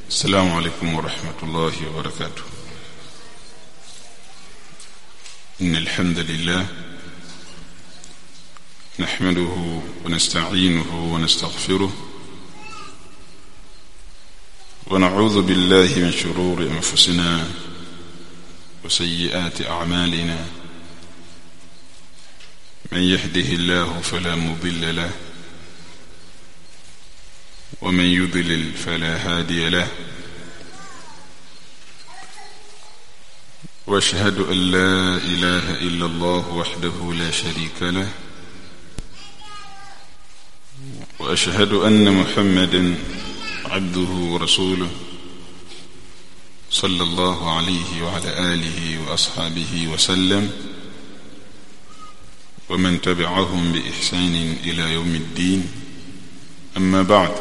السلام عليكم ورحمة الله وبركاته. إن الحمد لله نحمده ونستعينه ونستغفره ونعوذ بالله من شرور أنفسنا وسيئات أعمالنا. من يهده الله فلا مضل له ومن يضلل فلا هادي له. واشهد أن لا إله إلا الله وحده لا شريك له واشهد أن محمدا عبده ورسوله صلى الله عليه وعلى آله وأصحابه وسلم ومن تبعهم بإحسان إلى يوم الدين. أما بعد،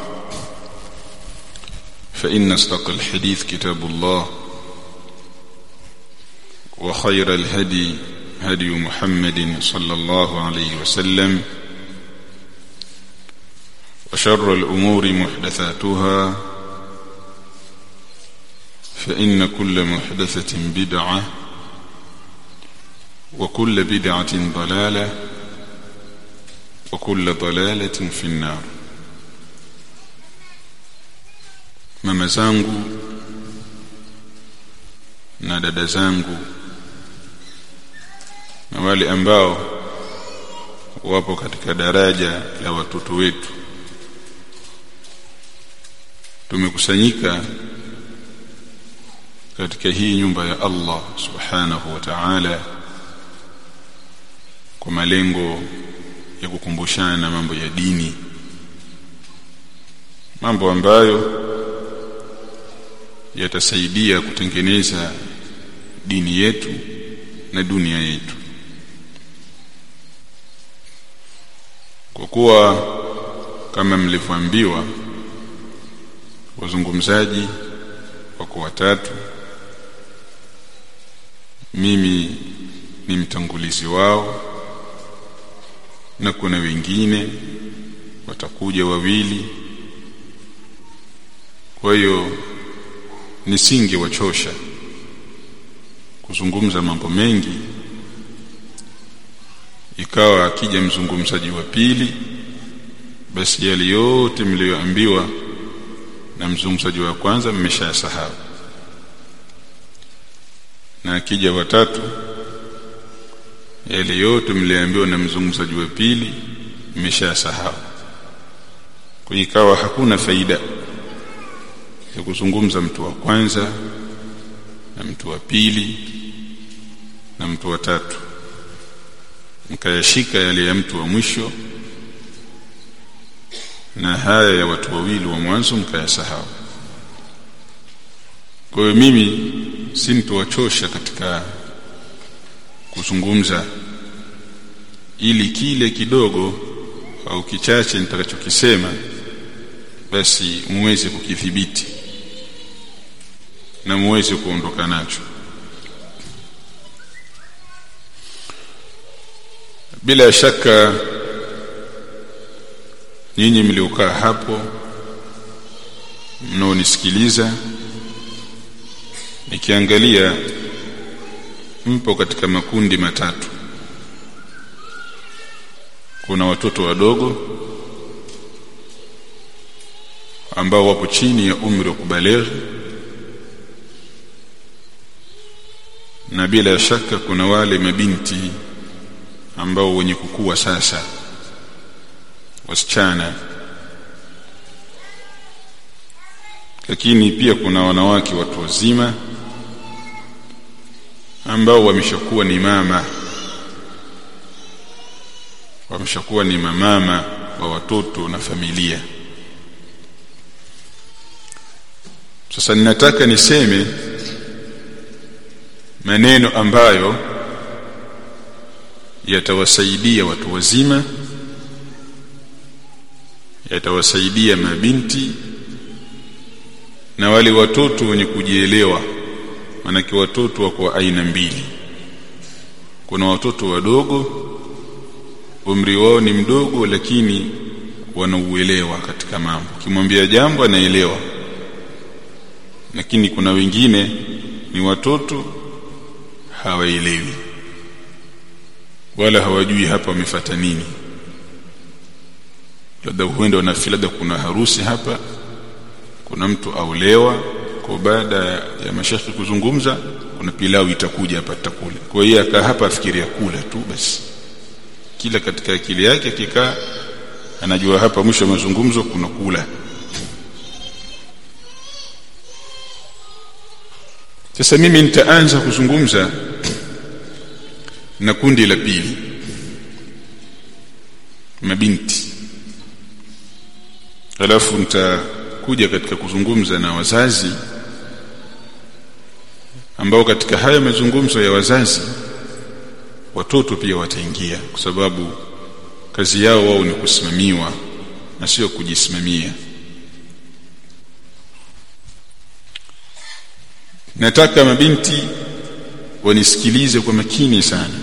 فإن أصدق الحديث كتاب الله، وخير الهدي هدي محمد صلى الله عليه وسلم، وشر الأمور محدثاتها، فإن كل محدثة بدعة وكل بدعة ضلالة وكل ضلالة في النار. Mama zangu na dada zangu na wale ambao wapo katika daraja la watoto wetu, tumekusanyika katika hii nyumba ya Allah subhanahu wa ta'ala kwa malengo ya kukumbushana mambo ya dini, mambo ambayo yatasaidia kutengeneza dini yetu na dunia yetu. Kwa kuwa kama mlivyoambiwa wazungumzaji wako watatu, mimi ni mtangulizi wao na kuna wengine watakuja wawili. Kwa hiyo nisingewachosha kuzungumza mambo mengi, ikawa akija mzungumzaji wa pili basi yale yote mlioambiwa na mzungumzaji wa kwanza mmeshasahau, na akija watatu yale yote mlioambiwa na mzungumzaji wa pili mmeshasahau. Kwa hiyo ikawa hakuna faida ya kuzungumza mtu wa kwanza na mtu wa pili na mtu wa tatu, mkayashika yale ya mtu wa mwisho na haya ya watu wawili wa mwanzo mkayasahau. Kwa hiyo mimi sinitowachosha katika kuzungumza, ili kile kidogo au kichache nitakachokisema basi muweze kukidhibiti na muweze kuondoka nacho. Bila shaka nyinyi mliokaa hapo mnaonisikiliza, nikiangalia mpo katika makundi matatu. Kuna watoto wadogo ambao wapo chini ya umri wa kubaligh, na bila shaka kuna wale mabinti ambao wenye kukua sasa, wasichana. Lakini pia kuna wanawake watu wazima ambao wameshakuwa ni mama, wameshakuwa ni mama wa watoto na familia. Sasa ninataka niseme maneno ambayo yatawasaidia watu wazima, yatawasaidia mabinti na wale watoto wenye kujielewa. Maana watoto wako aina mbili. Kuna watoto wadogo, umri wao ni mdogo lakini wanauelewa katika mambo. Ukimwambia jambo anaelewa. lakini kuna wengine ni watoto hawaelewi wala hawajui hapa wamefuata nini. Labda huenda wanafikiri labda kuna harusi hapa, kuna mtu aulewa, kwa baada ya mashekhi kuzungumza kuna pilau itakuja hapa tutakula. Kwa hiyo akaa hapa afikiria kula tu basi. Kila katika akili yake akikaa anajua hapa mwisho wa mazungumzo kuna kula. Sasa mimi nitaanza kuzungumza na kundi la pili, mabinti. Alafu nitakuja katika kuzungumza na wazazi ambao katika haya mazungumzo ya wazazi watoto pia wataingia, kwa sababu kazi yao wao ni kusimamiwa na sio kujisimamia. Nataka mabinti wanisikilize kwa makini sana.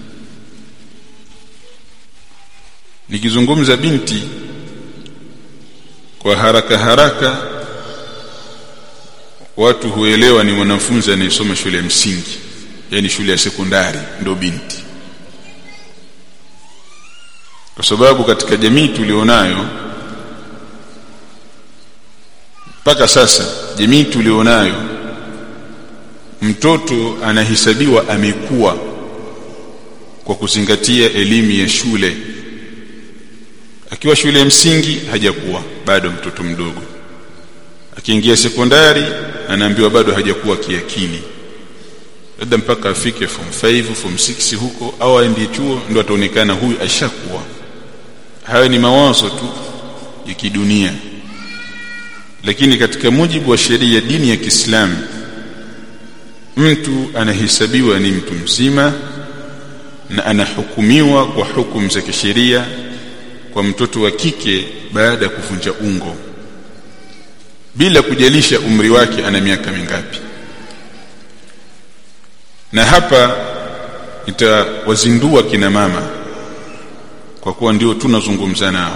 Nikizungumza binti kwa haraka haraka watu huelewa ni mwanafunzi anayesoma shule ya msingi, yani shule ya sekondari ndio binti. Kwa sababu katika jamii tulionayo mpaka sasa, jamii tulionayo, mtoto anahesabiwa amekuwa kwa kuzingatia elimu ya shule. Akiwa shule ya msingi hajakuwa, bado mtoto mdogo. Akiingia sekondari anaambiwa bado hajakuwa kiakili, labda mpaka afike form 5 form 6 huko, au aende chuo ndio ataonekana huyu ashakuwa. Hayo ni mawazo tu ya kidunia, lakini katika mujibu wa sheria ya dini ya Kiislamu mtu anahesabiwa ni mtu mzima na anahukumiwa kwa hukumu za kisheria kwa mtoto wa kike baada ya kuvunja ungo, bila kujalisha umri wake ana miaka mingapi. Na hapa nitawazindua kina mama, kwa kuwa ndio tunazungumza nao.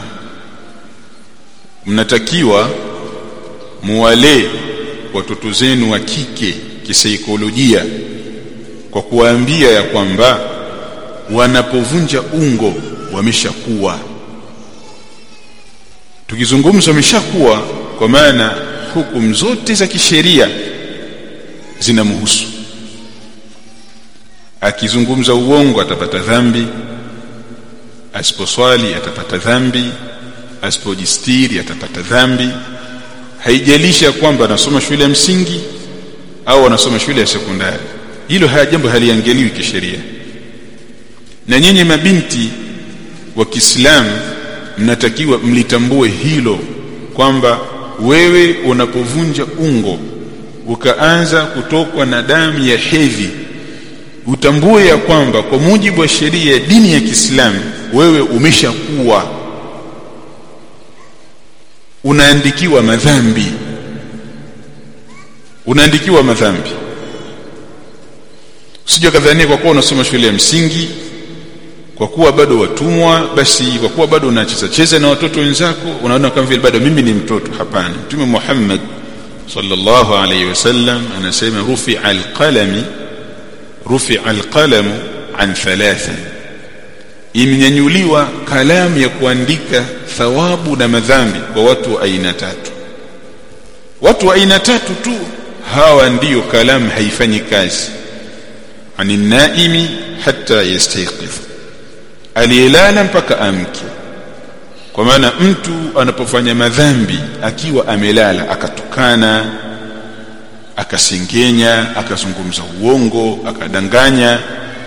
Mnatakiwa muwale watoto zenu wa kike kisaikolojia kwa kuwaambia ya kwamba wanapovunja ungo wameshakuwa. Tukizungumza wameshakuwa, kwa maana hukumu zote za kisheria zinamhusu. Akizungumza uongo atapata dhambi, asiposwali atapata dhambi, asipojistiri atapata dhambi. Haijalisha kwamba anasoma shule ya msingi au anasoma shule ya sekondari, hilo haya jambo haliangaliwi kisheria. Na nyinyi mabinti wa Kiislamu mnatakiwa mlitambue hilo, kwamba wewe unapovunja ungo ukaanza kutokwa na damu ya hedhi, utambue ya kwamba kwa mujibu wa sheria ya dini ya Kiislamu wewe umeshakuwa, unaandikiwa madhambi. Unaandikiwa madhambi. Usije kadhania kwa kuwa unasoma shule ya msingi, kwa kuwa bado watumwa, basi kwa kuwa bado unacheza na watoto wenzako unaona kama vile bado mimi ni mtoto. Hapana. Mtume Muhammad sallallahu alayhi wasallam anasema rufi'a al-qalamu an thalatha, imenyanyuliwa kalamu ya kuandika thawabu na madhambi kwa watu wa aina tatu. Watu wa aina tatu tu, hawa ndiyo kalamu haifanyi kazi. Anin naimi hatta yastayqiz, aliyelala mpaka amke. Kwa maana mtu anapofanya madhambi akiwa amelala, akatukana, akasengenya, akazungumza uongo, akadanganya,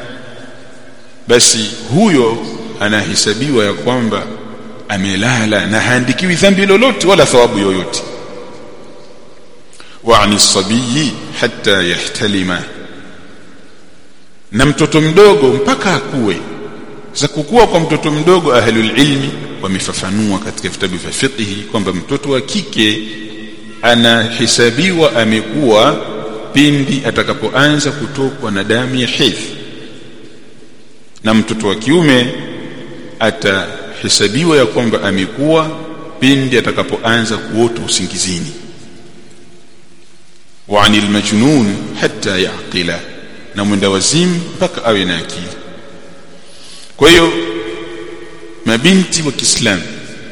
basi huyo anahesabiwa ya kwamba amelala na haandikiwi dhambi lolote wala thawabu yoyote. Wa anis sabiyyi hatta yahtalima, na mtoto mdogo mpaka akue. Za kukua kwa mtoto mdogo ahlul ilmi wamefafanua katika vitabu vya fiqh kwamba mtoto wa kike anahesabiwa amekuwa pindi atakapoanza kutokwa na damu ya hedhi, na mtoto wa kiume atahesabiwa ya kwamba amekuwa pindi atakapoanza kuota usingizini. wa 'anil majnun hatta yaqila, na mwenda wazimu mpaka awe na akili. Kwa hiyo mabinti wa Kiislamu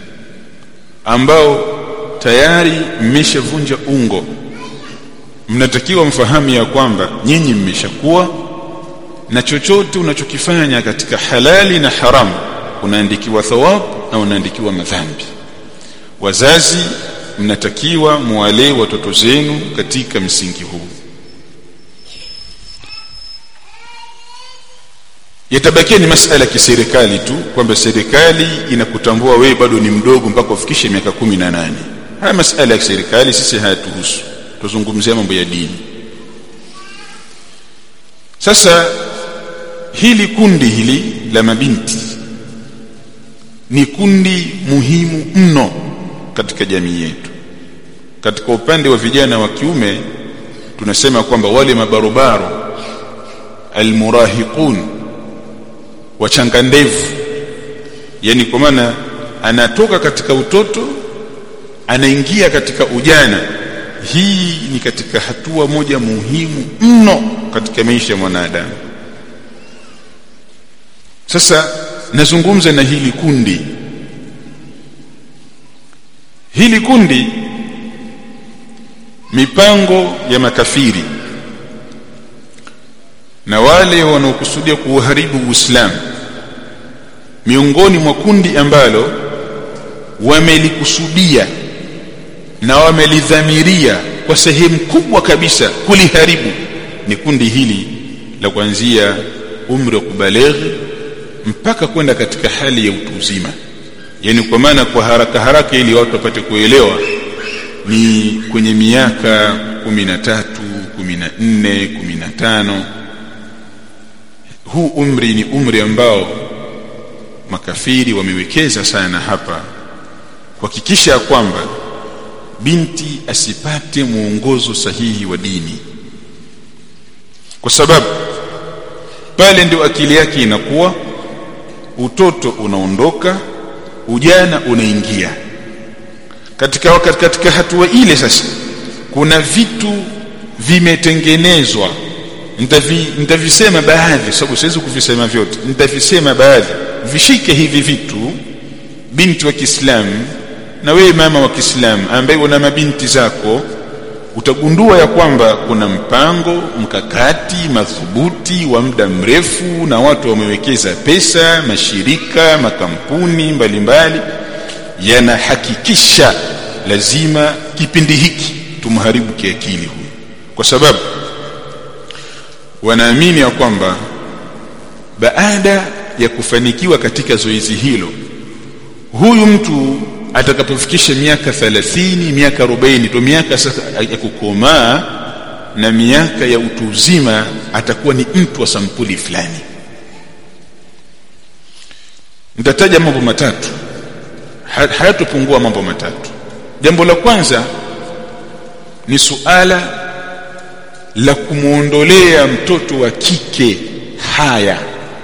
ambao tayari mmeshavunja ungo, mnatakiwa mfahamu ya kwamba nyinyi mmeshakuwa, na chochote unachokifanya katika halali na haramu unaandikiwa thawabu na unaandikiwa madhambi. Wazazi mnatakiwa muwalee watoto zenu katika msingi huu. Yatabakia ni masala ya kiserikali tu, kwamba serikali inakutambua wewe bado ni mdogo mpaka ufikishe miaka 18. Haya masala ya serikali sisi hayatuhusu, tuzungumzia mambo ya dini. Sasa hili kundi hili la mabinti ni kundi muhimu mno katika jamii yetu. Katika upande wa vijana wa kiume tunasema kwamba wale mabarobaro almurahiqun, wachanga ndevu, yani kwa maana anatoka katika utoto anaingia katika ujana. Hii ni katika hatua moja muhimu mno katika maisha ya mwanadamu. Sasa nazungumza na hili kundi. Hili kundi, mipango ya makafiri na wale wanaokusudia kuharibu Uislamu, miongoni mwa kundi ambalo wamelikusudia na wamelidhamiria kwa sehemu kubwa kabisa kuliharibu ni kundi hili la kuanzia umri wa kubaleghi mpaka kwenda katika hali ya utu uzima. Yani kwa maana kwa haraka ili watu wapate kuelewa, ni kwenye miaka 13, 14, 15. Huu umri ni umri ambao makafiri wamewekeza sana hapa kuhakikisha kwamba binti asipate muongozo sahihi wa dini, kwa sababu pale ndio akili yake inakuwa, utoto unaondoka, ujana unaingia. Katika hatua ile sasa kuna vitu vimetengenezwa. Nitavisema baadhi, sababu siwezi kuvisema vyote. Nitavisema baadhi, vishike hivi vitu. Binti wa Kiislamu na wewe mama wa Kiislamu ambaye una mabinti zako, utagundua ya kwamba kuna mpango mkakati madhubuti wa muda mrefu, na watu wamewekeza pesa, mashirika, makampuni mbalimbali yanahakikisha lazima kipindi hiki tumharibu kiakili huyu, kwa sababu wanaamini ya kwamba baada ya kufanikiwa katika zoezi hilo, huyu mtu atakapofikisha miaka 30, miaka 40, ndio miaka sasa ya kukomaa na miaka ya utu uzima, atakuwa ni mtu wa sampuli fulani. Nitataja mambo matatu, hayatopungua mambo matatu. Jambo la kwanza ni suala la kumuondolea mtoto wa kike haya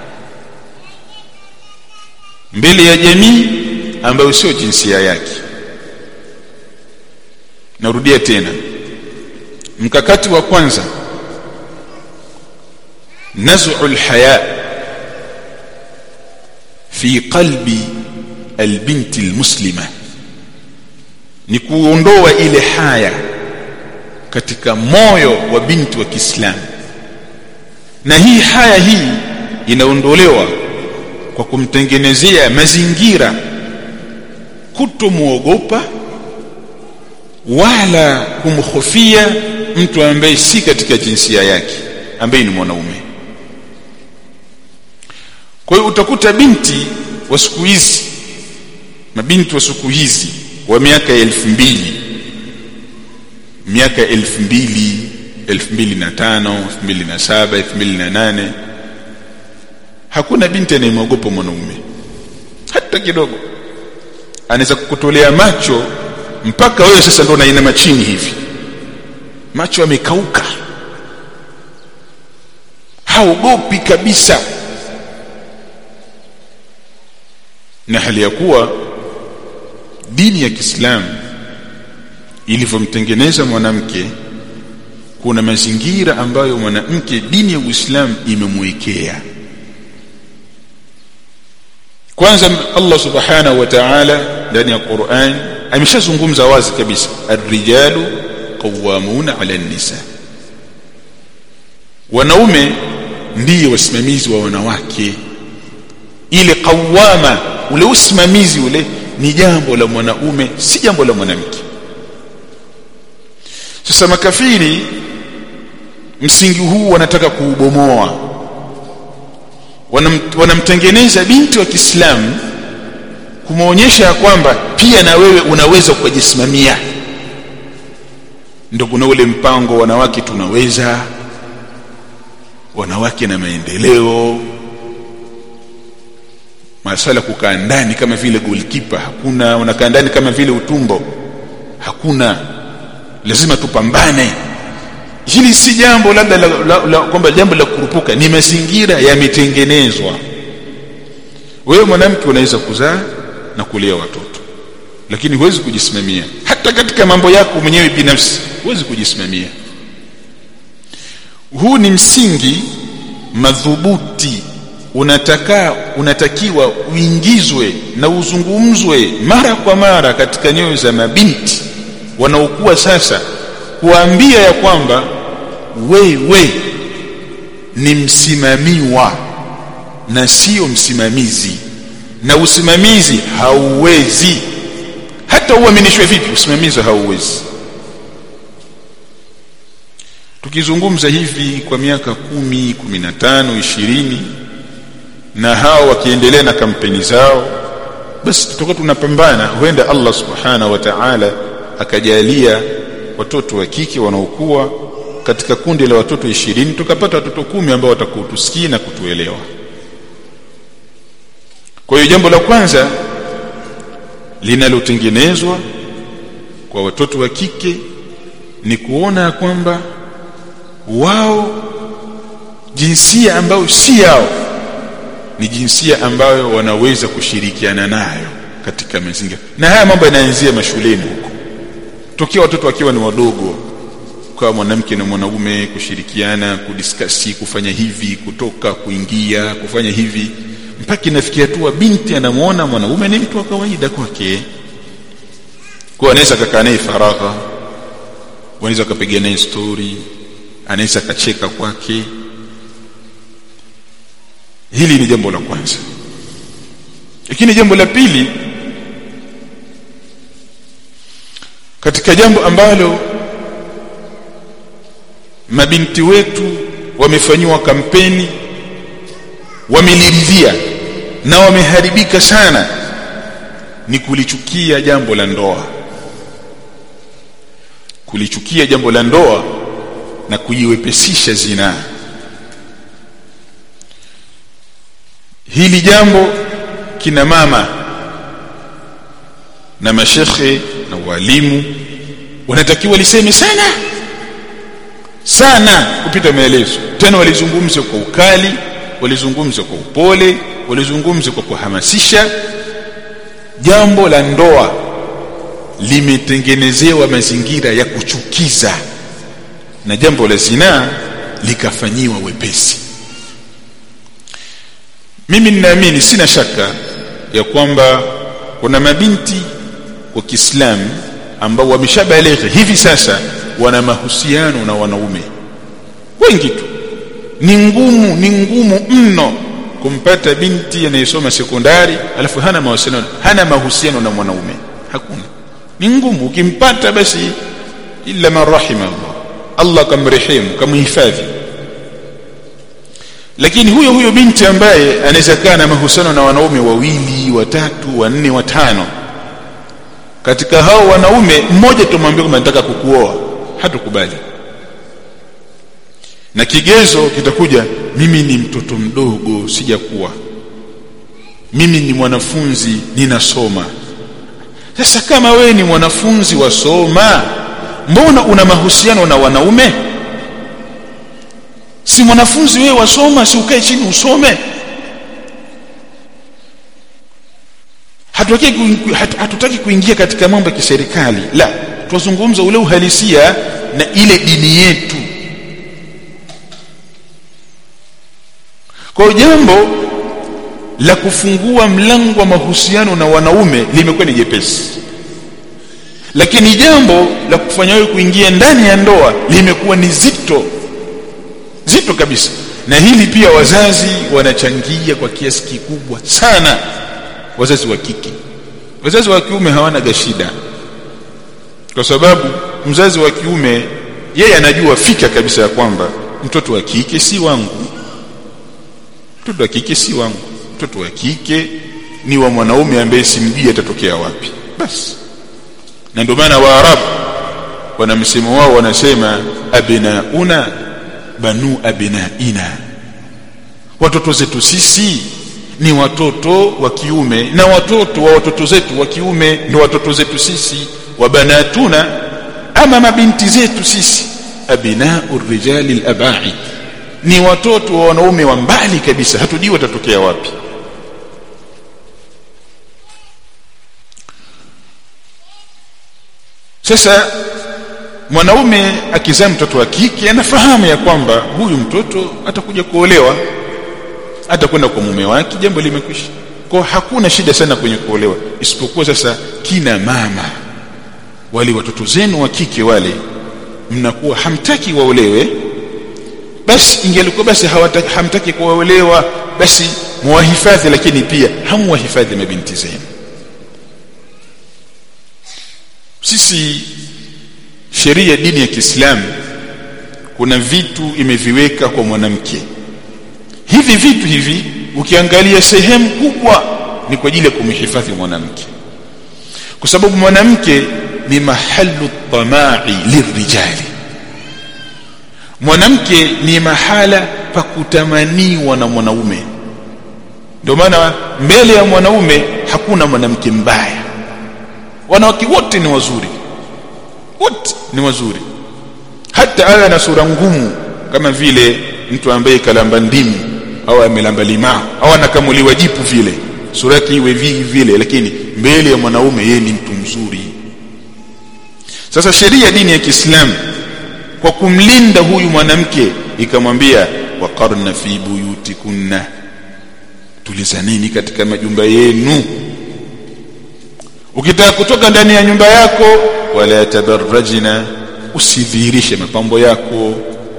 mbele ya jamii ambayo sio jinsia yake. Narudia tena, mkakati wa kwanza, naz'ul haya fi qalbi albinti almuslima, ni kuondoa ile haya katika moyo wa binti wa Kiislamu. Na hii haya hii inaondolewa kwa kumtengenezea mazingira kutomuogopa wala kumhofia mtu ambaye si katika jinsia yake, ambaye ni mwanaume. Kwa hiyo utakuta binti wa siku hizi, mabinti wa siku hizi wa miaka 2000, miaka 2000, 2005, 2007, 2008, hakuna binti anayemogopa mwanaume hata kidogo. Anaweza kukutolea macho mpaka wewe sasa ndo unainama chini hivi, macho yamekauka, haogopi kabisa. Na hali ya kuwa dini ya Kiislamu ilivyomtengeneza mwanamke kuna mazingira ambayo mwanamke dini ya Uislamu imemwekea. Kwanza Allah subhanahu wa ta'ala ndani ya Qur'an ameshazungumza wazi kabisa, ar-rijalu qawwamuna 'ala an-nisa, wanaume ndiyo wasimamizi wa wanawake. Ile qawwama, ule usimamizi ule ni jambo la mwanaume, si jambo la mwanamke. Sasa makafiri msingi huu wanataka kuubomoa. Wanamtengeneza binti wa Kiislamu kumuonyesha kwamba pia na wewe unaweza kujisimamia. Ndio kuna ule mpango wanawake tunaweza, wanawake na maendeleo. Masala kukaa ndani kama vile goalkeeper hakuna, unakaa ndani kama vile utumbo hakuna, lazima tupambane. Hili si jambo labda kwamba jambo la kurupuka, ni mazingira yametengenezwa. Wewe mwanamke unaweza kuzaa na kulea watoto, lakini huwezi kujisimamia. Hata katika mambo yako mwenyewe binafsi huwezi kujisimamia. Huu ni msingi madhubuti, unatakiwa uingizwe na uzungumzwe mara kwa mara katika nyoyo za mabinti wanaokuwa sasa, kuambia ya kwamba wewe ni msimamiwa na sio msimamizi, na usimamizi hauwezi, hata uaminishwe vipi usimamizi hauwezi. Tukizungumza hivi kwa miaka 10, 15, 20 na hao wakiendelea na kampeni zao, basi tutakuwa tunapambana. Huenda Allah subhanahu wa ta'ala akajalia watoto wa kike wanaokuwa katika kundi la watoto 20, tukapata watoto 10 ambao watakutusikia na kutuelewa. Kwa hiyo jambo la kwanza linalotengenezwa kwa watoto wa kike ni kuona kwamba wao jinsia ambayo si yao ni jinsia ambayo wanaweza kushirikiana nayo katika mazingira. Na haya mambo yanaanzia mashuleni huko, tokea watoto wakiwa ni wadogo, kwa mwanamke na mwanaume kushirikiana, kudiskasi, kufanya hivi, kutoka, kuingia, kufanya hivi, mpaka inafikia tu binti anamuona mwanaume ni mtu wa kawaida kwake. Kwa anaweza kukaa naye faragha, anaweza kupiga naye story, anaweza kacheka kwake. Hili ni jambo la kwanza. Lakini jambo la pili, katika jambo ambalo mabinti wetu wamefanywa kampeni, wameliridhia na wameharibika sana, ni kulichukia jambo la ndoa. Kulichukia jambo la ndoa na kuiwepesisha zina. Hili jambo kina mama na mashekhe na walimu wanatakiwa liseme sana kupita maelezo. Tena walizungumze kwa ukali, walizungumze kwa upole, walizungumze kwa kuhamasisha. Jambo la ndoa limetengenezewa mazingira ya kuchukiza, na jambo la zina likafanyiwa wepesi. Mimi ninaamini, sina shaka ya kwamba kuna mabinti wa Kiislamu ambao wameshabalegha hivi sasa wana mahusiano na wanaume wengi tu. Ni ngumu mno kumpata binti anayesoma sekondari alafu hana mahusiano na mwanaume. Hakuna. Ni ngumu. Ukimpata basi illa man rahima Allah kamrehemu, kamhifadhi. Lakini huyo binti ambaye anaweza kuwa na mahusiano na wanaume 2, 3, 4, 5, katika hao wanaume mmoja tumwambie kwamba nataka kukuoa, hatukubali. Na kigezo kitakuja, mimi ni mtoto mdogo, sijakuwa, mimi ni mwanafunzi, ninasoma. Sasa kama wewe ni mwanafunzi wasoma, mbona una mahusiano na wanaume? Si mwanafunzi wewe wasoma, si ukae chini usome? Hatutaki kuingia katika mambo ya kiserikali, la, tuzungumza ule uhalisia na ile dini yetu Kwa jambo la kufungua mlango wa mahusiano na wanaume limekuwa ni jepesi, lakini jambo la kufanya wewe kuingia ndani ya ndoa limekuwa ni zito kabisa. Na hili pia wazazi wanachangia kwa kiasi kikubwa sana, wazazi wa kike. Wazazi wa kiume hawana gashida, kwa sababu mzazi wa kiume yeye anajua fika kabisa ya kwamba mtoto wa kike si wangu, mtoto wa kike si wangu, mtoto wa kike ni wa mwanaume ambaye simjui atatokea wapi. Basi na ndio maana Waarabu wana msemo wao, wanasema abnauna banu abnaina, watoto zetu sisi ni watoto wa kiume na watoto wa watoto zetu wa kiume ndio watoto zetu sisi. Wa banatuna, ama mabinti zetu sisi, abna'ur rijali al-aba'id, ni watoto wa wanaume wa mbali kabisa, hatujui watatokea wapi. Sasa mwanaume akizaa mtoto wa kike anafahamu ya kwamba huyu mtoto atakuja kuolewa, atakwenda kwa mume wake, jambo limekwisha. Kwa hakuna shida sana kwenye kuolewa, isipokuwa sasa kina mama wale watoto zenu wa kike wale mnakuwa hamtaki waolewe, basi ingelikuwa basi hamtaki kuolewa, basi muwahifadhi, lakini pia hamwahifadhi mabinti zenu. Sisi sheria dini ya Kiislamu kuna vitu imeviweka kwa mwanamke. Hivi vitu hivi ukiangalia sehemu kubwa ni kwa ajili ya kumhifadhi mwanamke, kwa sababu mwanamke ni mahalu tamai lirijali. Mwanamke ni mahala pa kutamaniwa na mwanaume. Ndio maana mbele ya mwanaume hakuna mwanamke mbaya, wanawake wote ni wazuri, wote ni wazuri. Hata awe na sura ngumu kama vile mtu ambaye kalamba ndimu au amelamba limao au anakamuliwa jipu vile, sura yake iwe vile, lakini mbele ya mwanaume yeye ni mtu mzuri. Sasa sheria dini ya Kiislamu kwa kumlinda huyu mwanamke ikamwambia waqarna fi buyutikunna, tulizaneni katika majumba yenu. Ukitaka kutoka ndani ya nyumba yako, wala tabarrajna, usidhihirishe mapambo yako.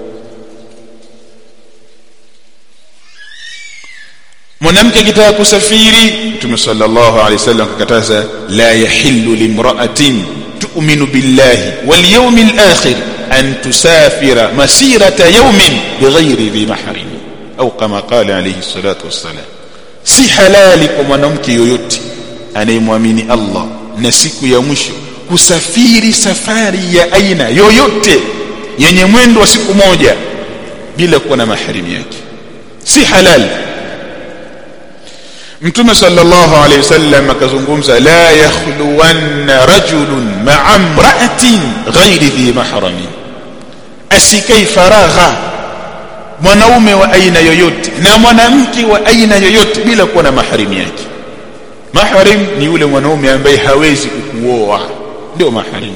Mwanamke akitaka kusafiri, Mtume sallallahu alaihi wasallam akakataza, la yahillu limra'atin tu'minu billahi wal yawmil akhir an tusafira masirata yawmin bighayri dhi mahrim, au kama qala alayhi salatu wassalam. Si halali kwa mwanamke yoyote anayemwamini Allah na siku ya mwisho kusafiri safari ya aina yoyote yenye mwendo wa siku moja bila kuwa na mahrim yake, si halali. Mtume sallallahu alayhi wasallam akazungumza, la yakhluwanna rajulun ma'a imra'atin ghairi dhi mahramin, asikai faragha mwanaume wa aina yoyote na mwanamke wa aina yoyote bila kuwa na mahrim yake. Mahrim ni yule mwanaume ambaye hawezi kukuoa, ndio mahrim.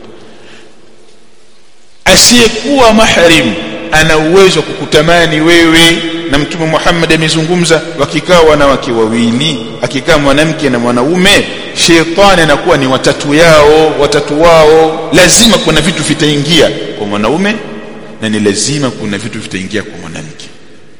Asiyekuwa mahrim ana uwezo wa kukutamani wewe, na Mtume Muhammad amezungumza, wakikaa wanawake wawili, akikaa mwanamke na mwanaume, shetani anakuwa ni watatu wao. Lazima kuna vitu vitaingia kwa mwanaume na ni lazima kuna vitu vitaingia kwa mwanamke.